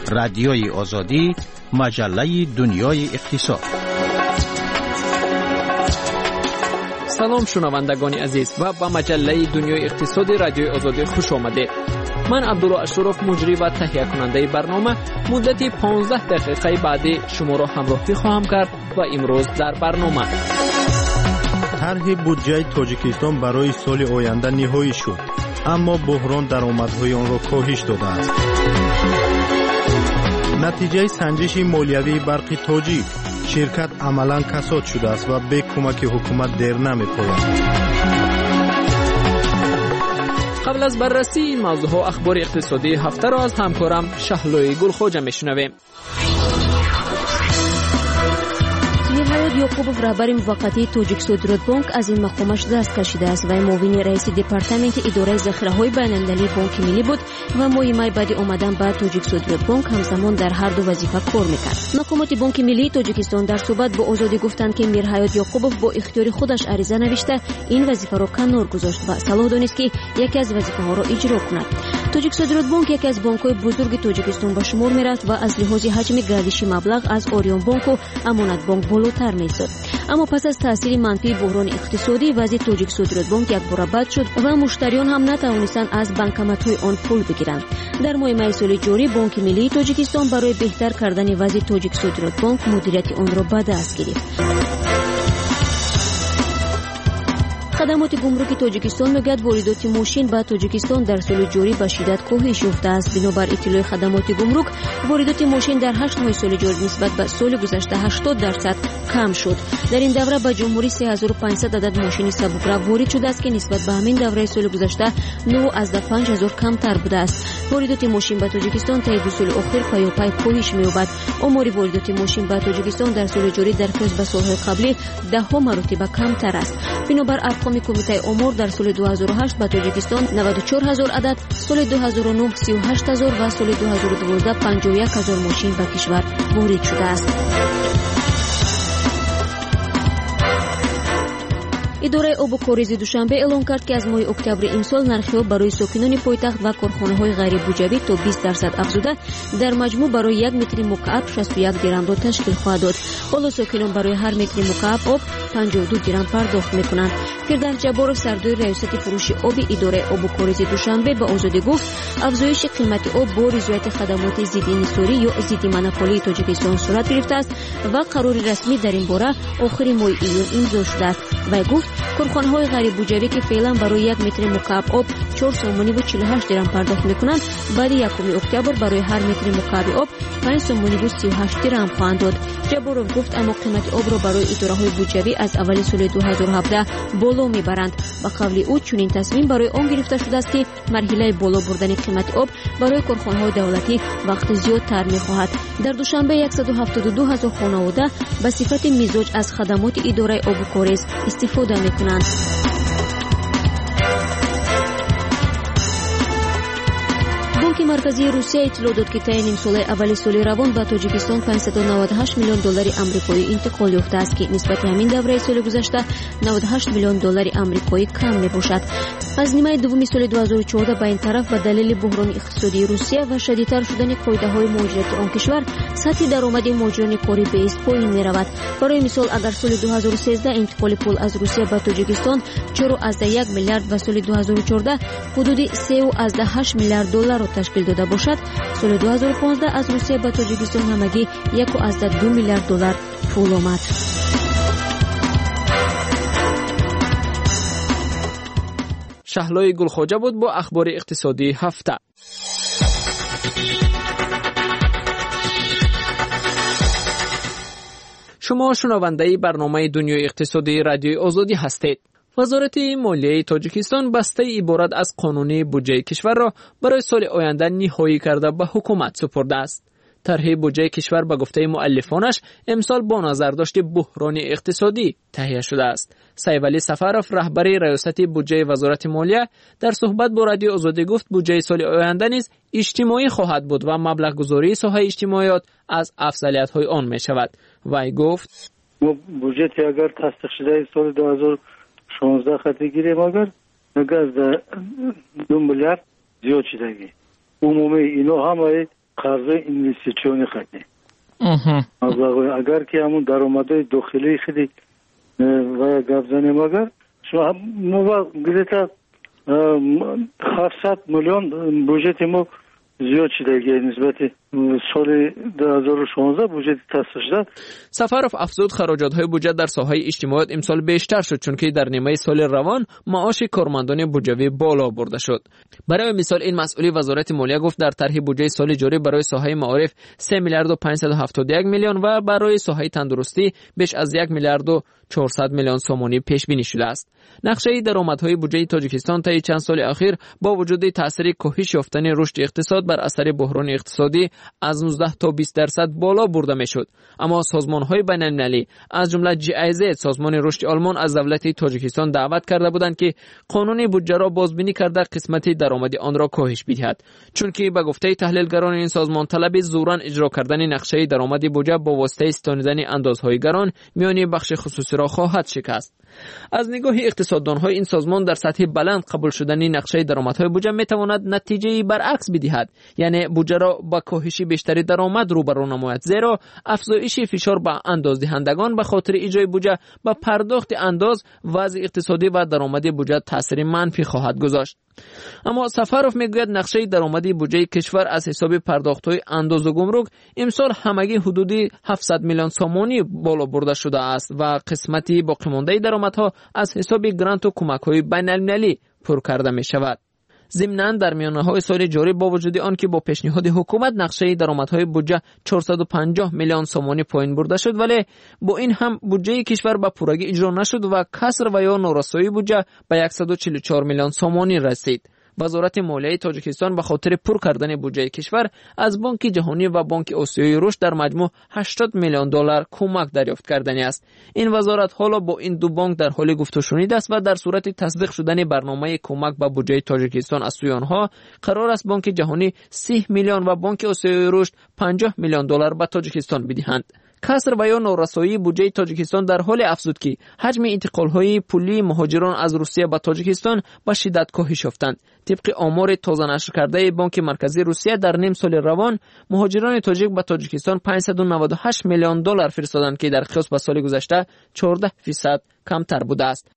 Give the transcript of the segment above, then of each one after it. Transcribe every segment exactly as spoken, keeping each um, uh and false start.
رادیوی آزادی، مجله دنیای اقتصاد. سلام شنوندگان عزیز و به مجله دنیای اقتصادی رادیوی آزادی خوش آمدید. من عبدالله اشرف مجری و تهیه کننده برنامه مدت پانزده دقیقه بعدی شما را همراهی خواهم کرد و امروز در برنامه طرح بودجه تاجیکستان برای سال آینده نهایی شد، اما بحران درآمدهای آن را کاهش داده است. نتیجه سنجش مالیوی برق تاجیک: شرکت عملاً کساد شده است و به کمک حکومت دیر نمی‌پاید. قبل از بررسی این موضوع اخبار اقتصادی هفته را از همکارم شهلوی گلخوجه میشنویم. میرحیات یعقوبوف رهبر موقتی تاجیک صادرات بانک از این مقامش دست کشیده است و معاون رئیس دپارتمنت اداره ذخیره‌های بین‌المللی بانک ملی بود و ماه می بعد آمدن به تاجیک صادرات بانک همزمان در هر دو وظیفه کار میکرد. مقامات بانک ملی تاجیکستان در صحبت با آزادی گفتند که میرحیات یعقوبوف با اختیار خودش عریضه نوشته این وظیفه را کنار گذاشت و صلاح دانست که یکی از وظیفه‌ها را اجرا کند. تاجیک صادرات بانک یکی از بانک‌های بزرگ تاجیکستان به شمار میرفت و از لحاظ حجم گردشی مبلغ از آریان بانک و امانت بانک بالاتر می‌افتاد. اما پس از تاثیر منفی بحران اقتصادی وضع تاجیک صادرات بانک یک بار بد شد و مشتریان هم نتوانستند از بانکمت‌های آن پول بگیرند. در ماه می سال جاری بانک ملی تاجیکستان برای بهتر کردن وضع تاجیک صادرات بانک مدیریت آن را به دست گرفت. خدمات گمرک تاجیکستان میگوید واردات ماشین به تاجیکستان در سال جاری به شدت کاهش یافته است. بنابر اطلاع خدمات گمرک واردات ماشین در هشت ماه سال جاری نسبت به سال گذشته هشتاد درصد کم شد. در این دوره به جمهوری سه هزار و پانصد عدد ماشین سبک‌رو وارد شده است که نسبت به همین دوره سال گذشته نه از پنج هزار کمتر بوده است. واردات ماشین به تاجیکستان طی دو سال اخیر پیاپی کاهش می‌یابد. آمار واردات ماشین به تاجیکستان در سال جاری در قیاس به سال‌های قبلی ده ها مرتبه کمتر است. بنابر ارقام کمیته امور در سال دو هزار و هشت به تاجیکستان نود و چهار هزار عدد، سال دو هزار و نه سی و هشت هزار و سال دو هزار و دوازده پنجاه و یک هزار ماشین به کشور وارد شده است. اداره آب و کاریز دوشنبه اعلام کرد که از ماه اکتبر این سال نرخ آب برای ساکنان پایتخت و کارخانه‌های غیر بودجوی تا بیست درصد افزوده در مجموع برای یک متر مکعب شصت و یک درم را تشکیل خواهد داد. حالا ساکنان برای هر متر مکعب آب پنجاه و دو درم پرداخت می‌کنند. فردر جبارov سردار رئیست فروش آب اداره آب و کاریز دوشنبه به آزادی گفت افزایش قیمت آب با رضایت خدمات ضد انحصاری یا ضد مونوپولی تاجیکستان صورت گرفته است و قرار رسمی در این باره آخر ماه ایون امضا شده است. و گفت کارخانه‌های غیر بودجویی که فعلا برای یک متر مکعب آب چهار سومانی و چهل و هشت درم پرداخت می‌کنند بعد یکم اکتبر برای هر متر مکعب آب پنج سومانی و سی و هشت درم خواهند داد. جبارov گفت اما قیمت آب را برای اداره‌های بودجویی از اول سال دو هزار و هفده بالا میبرند. با قول او چنین تصمیم برای آن گرفته شده است که مرحله بالا بردن قیمت آب برای کارخانه‌های دولتی وقت زیادتر می‌خواهد. در دوشنبه صد و هفتاد و دو هزار خانواده به صفت مزاج از خدمات اداره آب و کاریز استفاده می‌کنند. بانک مرکزی روسیه اطلاع داد که طی نیم ساله اول سال روان به تاجیکستان پانصد و نود و هشت میلیون دلار آمریکایی انتقال یافته است که نسبت همین دوره سال گذشته نود و هشت میلیون دلار آمریکایی کم میباشد. از نیمه دوم سال دو هزار و چهارده به این طرف به دلیل بحران اقتصادی روسیه و شدیدتر شدن قاعده‌های مهاجرت آن کشور سطح درآمد مهاجران کاری بیست پایین می‌رود. برای مثال اگر سال دو هزار و سیزده انتقال پول از روسیه به تاجیکستان چهار و یک میلیارد و سال دو هزار و چهارده حدود سه و هشت میلیارد دلار را تشکیل داده باشد، سال دو هزار و پانزده از روسیه به تاجیکستان همگی یک و دو میلیارد دلار پول آمد. شهلوی گلخوجه بود با اخبار اقتصادی هفته. شما شنونده برنامه دنیای اقتصادی رادیوی آزادی هستید. وزارت مالیه تاجیکستان بسته عبارت از قانون بودجه کشور را برای سال آینده نهایی کرده به حکومت سپرده است. طرح بودجه کشور به گفته مؤلفانش امسال با نظرداشت بحران اقتصادی تهیه شده است. سیولی سفرов رهبر ریاست بودجه وزارت مالیه در صحبت با رادیو آزادی گفت بودجه سال آینده نیز اجتماعی خواهد بود و مبلغ گذاری ساحه اجتماعیات از افضلیت‌های آن می شود. وی گفت بودجه اگر تصدیق شده سال دو هزار و شانزده خطی گیریم اگر نگه از دو میلیارد زیاد شدگی عمومی اینا همه قرض اینوستیسیونی خدی مبلغ اگر که همون درآمدهای داخلی خدی و گفزنی مگر شما مو گذاشت هفتصد میلیون بودجه ما زیاد شده که نسبت سال دو هزار و شانزده بودجه تصدیق شده. سفرов افزود خراجات‌های بودجه در ساحه اجتماعیت امسال بیشتر شد چون که در نیمه سال روان معاش کارمندان بودجوی بالا برده شد. برای مثال این مسئولی وزارت مالیه گفت در طرح بودجه سال جاری برای ساحه معارف سه میلیارد و پانصد و هفتاد و یک میلیون و برای ساحه تندرستی بیش از یک میلیارد و چهارصد میلیون سومانی پیش بینی شده است. نقشه درآمدهای بودجه تاجیکستان طی چند سال اخیر با وجود تاثیر کاهش یافتن رشد اقتصاد بر اثر بحران اقتصادی از نوزده تا بیست درصد بالا برده میشد. اما سازمان‌های بین‌المللی از جمله جی ای زد سازمان رشد آلمان از دولت تاجیکستان دعوت کرده بودند که قانون بودجه را بازبینی کرده قسمت درآمدی آن را کاهش بدهد، چون که به گفته تحلیلگران این سازمان طلب زوراً اجرا کردن نقشه درآمدی بودجه با واسطه ستانیدن اندازهای گران میان بخش خصوصی را خواهد شکست. از نگاه اقتصاددان‌های این سازمان در سطح بلند قبول شدن نقشه درآمدهای بودجه میتواند نتیجه برعکس بدهد، یعنی بودجه را با کاهش بیشتری درآمد روبرو نماید، زیرا افزایش فشار به اندازدهندگان به خاطر اجرای بودجه به پرداخت انداز وضع اقتصادی و درآمدی بودجه تاثیر منفی خواهد گذاشت. اما سفرov میگوید نقشه درآمدی بودجه کشور از حساب پرداخت‌های انداز و گمرک امسال همگی حدودی هفتصد میلیون سومانی بالا برده شده است و قسمتی باقی مانده درآمدها از حساب گرانت و کمک‌های بین‌المللی پر کرده می‌شود. ضمناً در میانه‌های سال جاری با وجود آن که با پیشنهاد حکومت نقشه درآمدهای بودجه چهارصد و پنجاه میلیون سومانی پایین برده شد، ولی با این هم بودجه کشور به پورگی اجرا نشد و کسر و یا نارسایی بودجه به صد و چهل و چهار میلیون سومانی رسید. وزارت مالیه تاجیکستان به خاطر پر کردن بودجه کشور از بانک جهانی و بانک آسیایی رشد در مجموع هشتاد میلیون دلار کمک دریافت کردنی است. این وزارت حالا با این دو بانک در حال گفت و شنید است و در صورت تصدیق شدن برنامه کمک به بودجه تاجیکستان از سوی آنها قرار است بانک جهانی سی میلیون و بانک آسیایی رشد پنجاه میلیون دلار به تاجیکستان بدهند. کسر و یا نارسایی بودجه تاجیکستان در حال افزود که حجم انتقال‌های پولی مهاجران از روسیه به تاجیکستان به شدت کاهش یافتند. طبق آمار تازه نشر کرده بانک مرکزی روسیه در نیم سال روان مهاجران تاجیک به تاجیکستان پانصد و نود و هشت میلیون دلار فرستادند که در قیاس با سال گذشته چهارده درصد کمتر بوده است.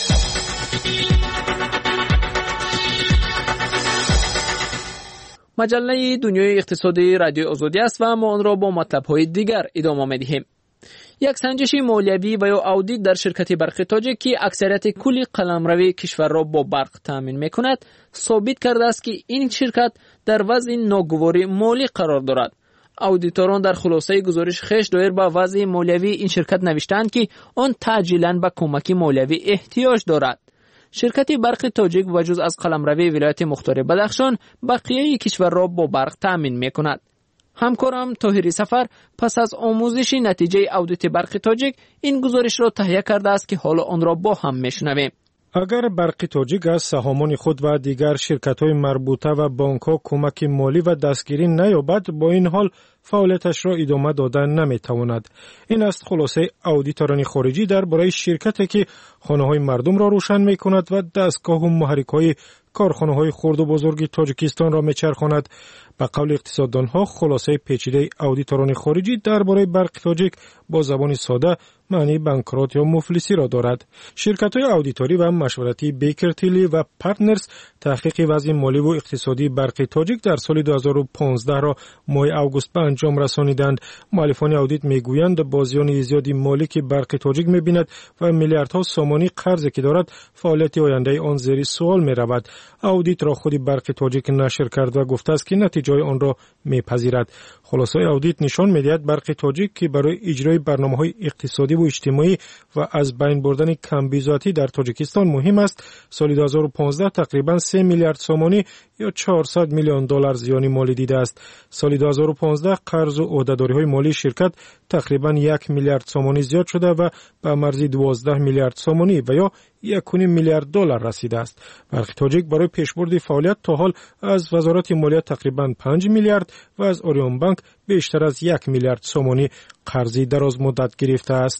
مجله دنیای اقتصادی رادیو آزادی است و ما آن را با مطلب‌های دیگر ادامه می‌دهیم. یک سنجش مالیوی و یا آودیت در شرکت برق تاجیک که اکثریت کل قلمروی کشور را با برق تامین می‌کند ثابت کرده است که این شرکت در وضع ناگواری مالی قرار دارد. اودیتوران در خلاصه گزارش خیش دایر به وضع مالیوی این شرکت نوشتند که آن تعجیلاً به کمک مالیوی احتیاج دارد. شرکت برق تاجیک وجز از قلمروی ولایت مختار بدخشان بقیه کشور را با برق تامین می کند. همکارم طاهری سفر پس از آموزش نتیجه اودیت برق تاجیک این گزارش را تهیه کرده است که حالا آن را با هم میشنویم. اگر برق تاجیک از سهامان خود و دیگر شرکت‌های مربوطه و بانک‌ها کمک مالی و دستگیری نیابد، با این حال فعالیتش را ادامه دادن نمی‌تواند. این است خلاصه اودیتوران خارجی درباره شرکتی که خانه‌های مردم را روشن می‌کند و دستگاه و محرک‌های کارخانه‌های خرد و بزرگ تاجیکستان را می‌چرخاند. به قول اقتصاددان‌ها خلاصه پیچیده اودیتوران خارجی درباره برق تاجیک با زبان ساده معنی بانکرات یا مفلسی را دارد. شرکت‌های اودیتوری و مشورتی بیکر تیلی و پارتنرز تحقیق وضع مالی و اقتصادی برق تاجیک در سال دو هزار و پانزده را ماه آگوست به انجام رسانیدند. مؤلفان اودیت میگویند بازیان زیادی مالی که برق تاجیک می‌بیند و میلیاردها سومانی قرضی که دارد فعالیت آینده آن زیر سوال می‌رود. اودیت را خود برق تاجیک نشر کرد و گفته است که نتیجه آن را می‌پذیرد. خلاصه اودیت نشان می‌دهد برق تاجیک که برای اجرای برنامه‌های اقتصادی و اجتماعی و از بین بردن کمبیزاتی در تاجیکستان مهم است. سال دو هزار و پانزده تقریباً سه میلیارد سومانی یا چهارصد میلیون دلار زیان مالی دیده است. سال دو هزار و پانزده قرض و عهده‌داری‌های مالی شرکت تقریباً یک میلیارد سومانی زیاد شده و به مرز دوازده میلیارد سومانی و یا یک و نیم میلیارد دلار رسیده است. برق تاجیک برای پیشبرد فعالیت تا حال از وزارت مالیه تقریباً پنج میلیارد و از اوریون بانک بیشتر از یک میلیارد سومانی قرضی دراز مدت گرفته است.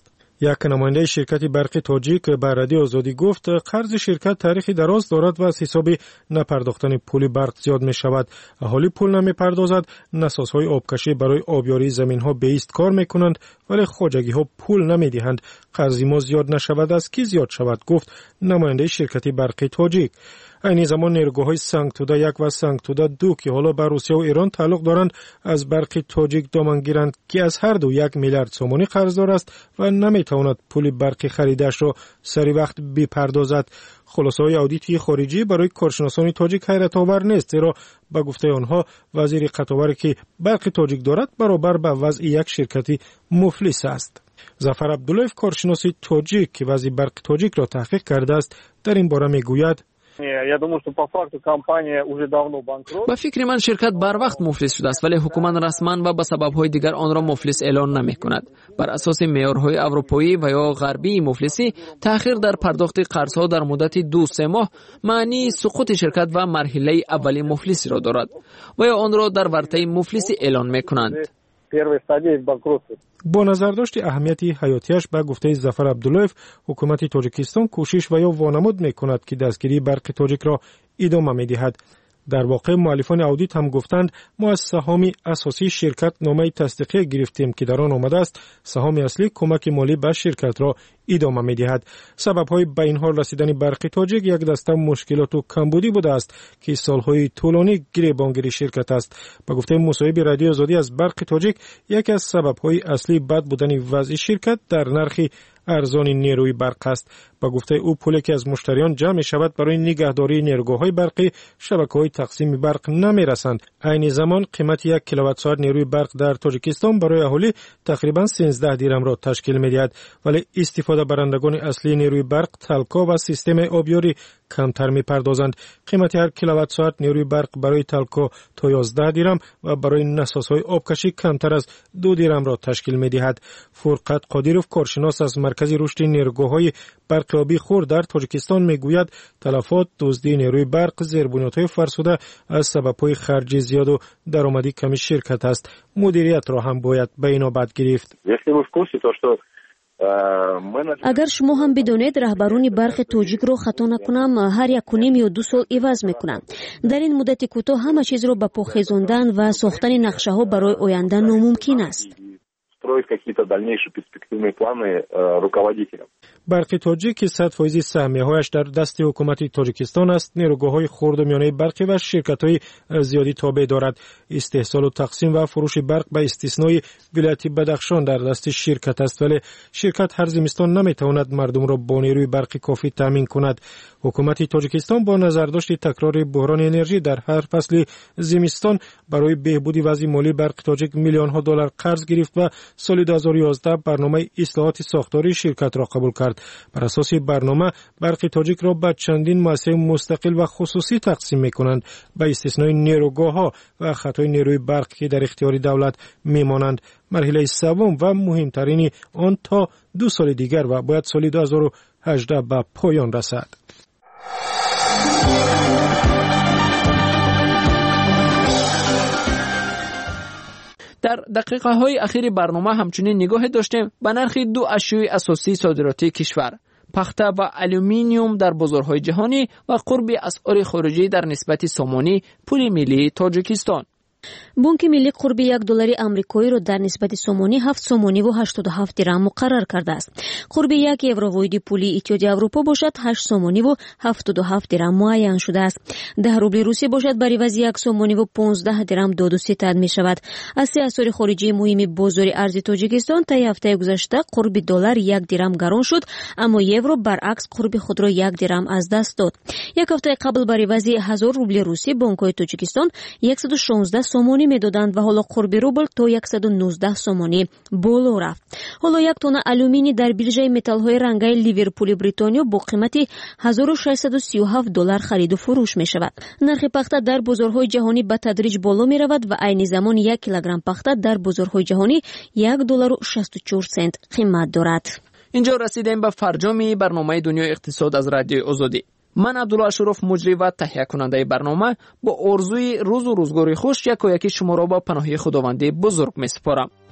یک نماینده شرکت برق تاجیک به رادیو آزادی گفت قرض شرکت تاریخی دراز دارد و از حساب نپرداختن پول برق زیاد می شود. اهالی پول نمی پردازد، نسازهای آبکشی برای آبیاری زمین ها به ایست کار می کنند ولی خواجگی ها پول نمی دهند. قرض ما زیاد نشود از کی زیاد شود، گفت نماینده شرکت برق تاجیک. این زمان نیروگاه‌های سنگتوده یک و سنگتوده دو که حالا به روسیه و ایران تعلق دارند از برق تاجیک دامن گیرند که از هر دو یک میلیارد سومانی قرضدار است و نمیتواند پول برق خریدش را سری وقت بپردازد. خلاصه‌های اودیتی خارجی برای کارشناسان تاجیک حیرت آور نیست، زیرا به گفته آنها وزیر قطاوری که برق تاجیک دارد برابر به وضع یک شرکتی مفلس است. ظفر عبداللهیف کارشناس تاجیک که وضع برق تاجیک را تحقیق کرده است در این باره میگوید با فکر من شرکت بر وقت مفلس شده است، ولی حکومت رسما و به سبب‌های دیگر آن را مفلس اعلان نمی‌کند. بر اساس معیارهای اروپایی و یا غربی مفلسی، تأخیر در پرداخت قرض‌ها در مدت دو سه ماه معنی سقوط شرکت و مرحله اولی مفلسی را دارد و یا آن را در ورطه مفلسی اعلان می‌کنند. با نظر داشت اهمیت حیاتیش به گفته ظفر عبداللهیف، حکومت تاجیکستان کوشش و یا وانمود میکند که دستگیری برق تاجیک را ادامه میدهد. در واقع مؤلفان اودیت هم گفتند ما از سهام اساسی شرکت نامه تصدیقی گرفتیم که در آن آمده است سهام اصلی کمک مالی به شرکت را ادامه می‌دهد. سبب‌های به این حال رسیدن برق تاجیک یک دسته مشکلات و کمبودی بوده است که سال‌های طولانی گریبانگیری شرکت است. به گفته مصاحب رادیو آزادی از برق تاجیک، یکی از سبب‌های اصلی بد بودن وضع شرکت در نرخ ارزان نیروی برق است. با گفته او پولی که از مشتریان جمع می شود برای نگهداری نیروگاه‌های برقی شبکه‌های تقسیم برق نمی رسند. عین زمان قیمت یک کیلووات ساعت نیروی برق در تاجیکستان برای اهالی تقریباً سیزده دیرم را تشکیل می دهد، ولی استفاده برندگان اصلی نیروی برق تلکا و سیستم آبیاری کمتر می پردازند. قیمت هر کیلووات ساعت نیروی برق برای تلکا تا یازده دیرم و برای نسازهای آبکشی کمتر از دو دیرم را تشکیل می دهد. فرقت قادیروف کارشناس از مرکز رشد نیروگاه‌های برق آبی خور در تاجیکستان میگوید تلفات دزدی نیروی برق زیربنیادهای فرسوده از سبب‌های خرج زیاد و درآمدی کم شرکت است. مدیریت را هم باید به این نوبت گرفت. اگر شما هم بدونید رهبران برق تاجیک رو خطا نکنم هر یک و نیم یا دو سال عوض میکنن. در این مدت کوتاه همه چیز رو به پا خیزاندن و ساختن نقشه ها برای آینده ناممکن است. برق تاجیک صد فیصد سهمیه‌هایش در دست حکومت تاجیکستان است. نیروگاه‌های خرد و میانه برقی و شرکت‌های زیادی تابع دارد. استحصال و تقسیم و فروش برق به استثنای ولایت بدخشان در دست شرکت است، ولی شرکت هر زمستان نمی‌تواند مردم را با نیروی برقی کافی تامین کند. حکومت تاجیکستان با نظرداشت تکرار بحران انرژی در هر فصل زمستان برای بهبود وضع مالی برق تاجیک میلیون‌ها دلار قرض گرفت و سال دو هزار و یازده برنامه اصلاحات ساختاری شرکت را قبول کرد. بر اساس برنامه برق تاجیک را به چندین مؤسسه مستقل و خصوصی تقسیم می‌کنند به استثنای نیروگاه‌ها و خطای نیروی برق که در اختیار دولت می‌مانند. مرحله سوم و مهمترین آن تا دو سال دیگر و باید سال دو هزار و هجده به پایان رسد. در دقیقه های اخیر برنامه همچنین نگاه داشتیم به نرخ دو اشیاء اساسی صادراتی کشور، پخته و الومینیوم در بازارهای جهانی و قرب اسعار خارجی در نسبت سامانی پول ملی تاجیکستان. بانک ملی قرب یک دلار آمریکایی را در نسبت سومانی هفت سومانی و هشتاد و هفت درهم مقرر کرده است. قرب یک یورو واحد پولی اتحادیه اروپا باشد هشت سومانی و هفتاد و هفت درهم معین شده است. ده روبل روسی باشد بر عوض یک سومانی و پانزده درهم داد و ستد می شود. از سه اسعار خارجی مهم بازار ارز تاجیکستان تا هفته گذشته قرب دلار یک درهم گران شد، اما یورو برعکس قرب خود را یک درهم از دست داد. یک هفته قبل بر عوض هزار روبل روسی بانک‌های تاجیکستان صد و شانزده سومانی میدادند و حالا قرب روبل تا صد و نوزده سومانی بالا رفت. حالا یک تن آلومینی در بیرژه متال‌های رنگی لیورپول بریتانیا با قیمت هزار و ششصد و سی و هفت دلار خرید و فروش می شود. نرخ پخته در بازارهای جهانی به تدریج بالا می رود و عین زمان یک کیلوگرم پخته در بازارهای جهانی یک دلار و شصت و چهار سنت قیمت دارد. اینجا رسیدیم به فرجام برنامه دنیای اقتصاد از رادیو آزادی. من عبدالله اشرف مجری و تهیه کننده برنامه با آرزوی روز و روزگاری خوش یک و یکی شما را با پناهی خداوند بزرگ می سپارم.